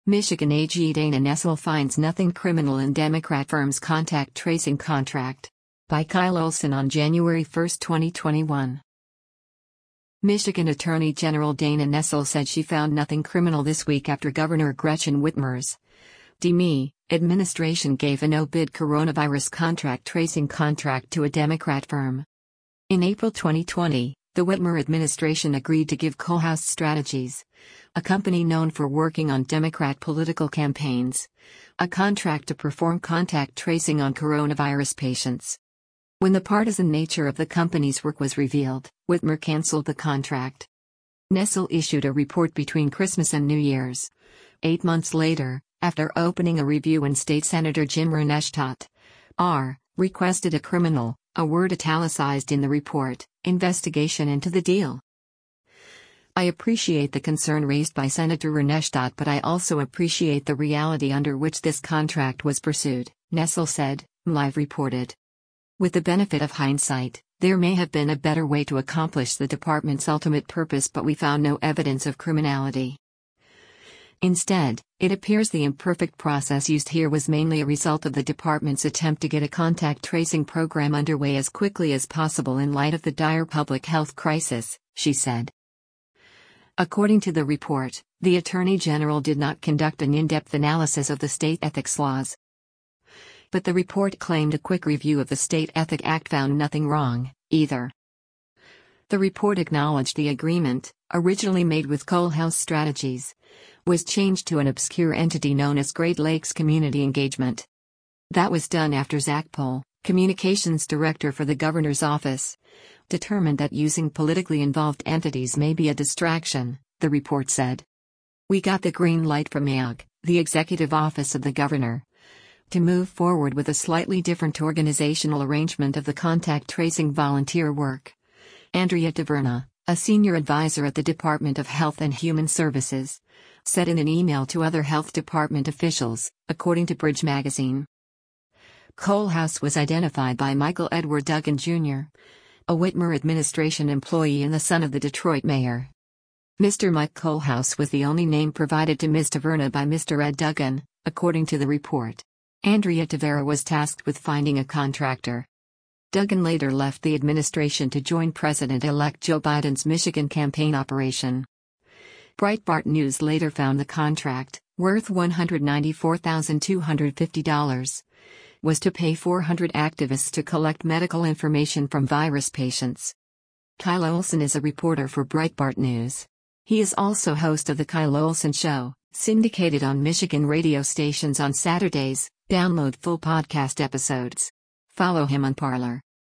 Michigan AG Dana Nessel finds nothing criminal in Democrat firm's contact tracing contract. By Kyle Olson on January 1, 2021. Michigan Attorney General Dana Nessel said she found nothing criminal this week after Governor Gretchen Whitmer's DME administration gave a no-bid coronavirus contract tracing contract to a Democrat firm. In April 2020, the Whitmer administration agreed to give Kohlhaas Strategies, a company known for working on Democrat political campaigns, a contract to perform contact tracing on coronavirus patients. When the partisan nature of the company's work was revealed, Whitmer canceled the contract. Nessel issued a report between Christmas and New Year's. 8 months later, after opening a review in State Senator Jim Reneshtott, R. requested a criminal, a word italicized in the report, investigation into the deal. I appreciate the concern raised by Senator Reneshtott, but I also appreciate the reality under which this contract was pursued, Nessel said, Live reported. With the benefit of hindsight, there may have been a better way to accomplish the department's ultimate purpose, but we found no evidence of criminality. Instead, it appears the imperfect process used here was mainly a result of the department's attempt to get a contact tracing program underway as quickly as possible in light of the dire public health crisis, she said. According to the report, the Attorney General did not conduct an in-depth analysis of the state ethics laws. But the report claimed a quick review of the State Ethics Act found nothing wrong, either. The report acknowledged the agreement, originally made with Kohlhaas Strategies, was changed to an obscure entity known as Great Lakes Community Engagement. That was done after Zach Pohl, communications director for the governor's office, determined that using politically involved entities may be a distraction, the report said. We got the green light from AOG, the executive office of the governor, to move forward with a slightly different organizational arrangement of the contact tracing volunteer work. Andrea Taverna, a senior advisor at the Department of Health and Human Services, said in an email to other health department officials, according to Bridge magazine. Kohlhaas was identified by Michael Edward Duggan Jr., a Whitmer administration employee and the son of the Detroit mayor. Mr. Mike Kohlhaas was the only name provided to Ms. Taverna by Mr. Ed Duggan, according to the report. Andrea Taverna was tasked with finding a contractor. Duggan later left the administration to join President-elect Joe Biden's Michigan campaign operation. Breitbart News later found the contract, worth $194,250, was to pay 400 activists to collect medical information from virus patients. Kyle Olson is a reporter for Breitbart News. He is also host of The Kyle Olson Show, syndicated on Michigan radio stations on Saturdays. Download full podcast episodes. Follow him on Parler.